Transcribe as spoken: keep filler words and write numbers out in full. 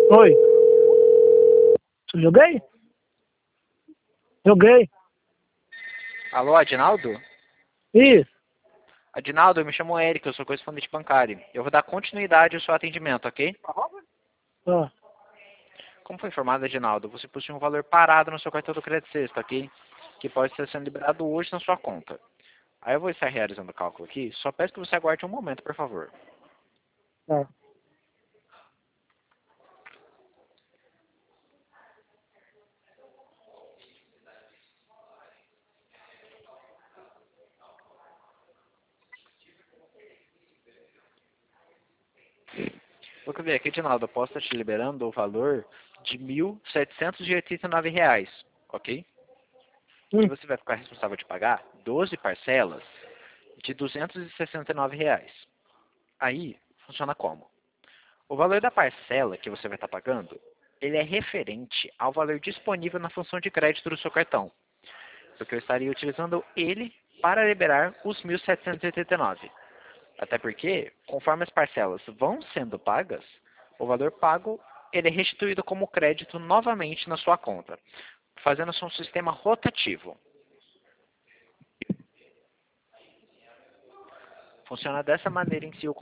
Oi. Joguei? Joguei. Alô, Adinaldo? Isso. Adinaldo, eu me chamo Eric, eu sou correspondente bancário. Eu vou dar continuidade ao seu atendimento, ok? Ah, Como foi informado, Adinaldo, você possui um valor parado no seu cartão do crédito sexta, ok? Que pode estar sendo liberado hoje na sua conta. Aí eu vou estar realizando o cálculo aqui, só peço que você aguarde um momento, por favor. tá. Vou ver aqui, Adinaldo, eu posso estar te liberando o valor de mil setecentos e oitenta e nove reais, ok? Que Hum, você vai ficar responsável de pagar doze parcelas de duzentos e sessenta e nove reais. Aí, funciona como? O valor da parcela que você vai estar pagando, ele é referente ao valor disponível na função de crédito do seu cartão, porque eu estaria utilizando ele para liberar os mil setecentos e oitenta e nove. Até porque, conforme as parcelas vão sendo pagas, o valor pago ele é restituído como crédito novamente na sua conta, fazendo-se um sistema rotativo. Funciona dessa maneira em si o